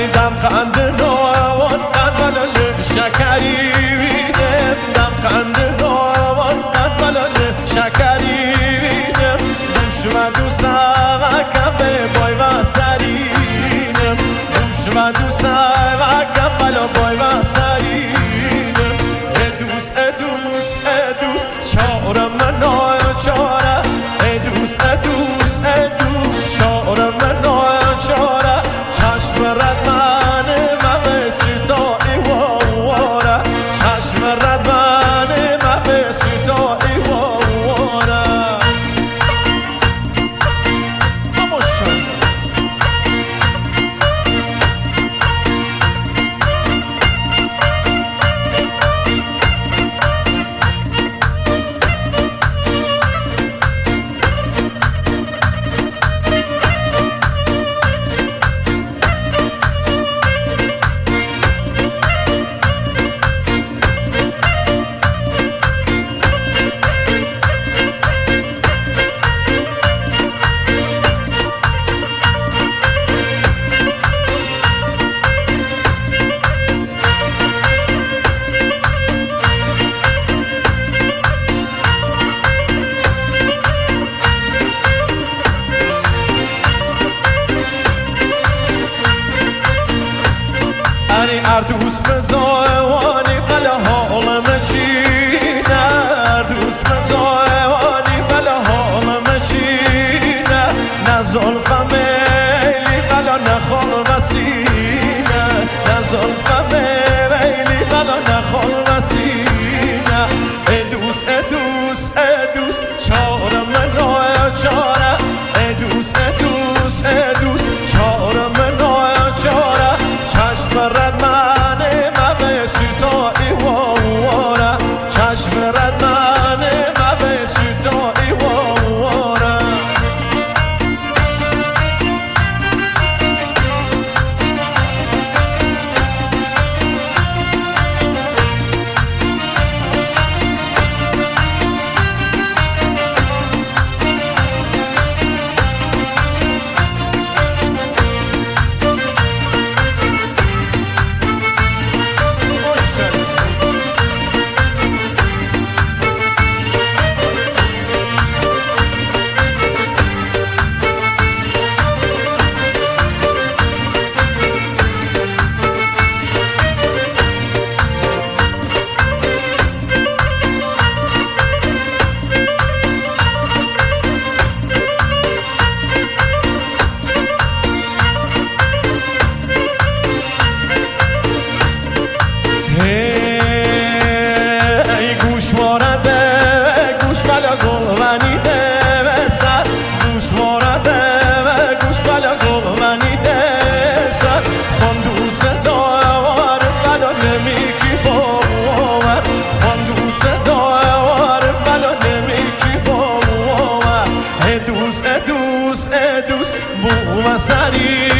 دم قند نوان قد بلال شکری بینم دم قند نوان قد بلال شکری بینم دوش و دو سوکم به بای و سرینم دوش و دو سوکم بلا بای و سرینم ادوس ادوس ادوس چارم من ناچاره ادوس ادوس ادوس چارم من ناچاره چشم رد من مبسی تا ایواره چشم رد من مبسی تا ایواره اردوس مزایوانی بلا حالم چینه اردوس مزایوانی بلا حالم چینه نه زلفم میلی بلا نه خال وسینه نه زلفم میلی بلا نه خال وسینه ادوس ادوس ادوس چارم ناچاره ادوس ادوس ادوس چارم ناچاره چشم رد منه مبسی تا ایواره چشم رد منه مبسی تا ایواره ادوس ادوس ادوس بو مسری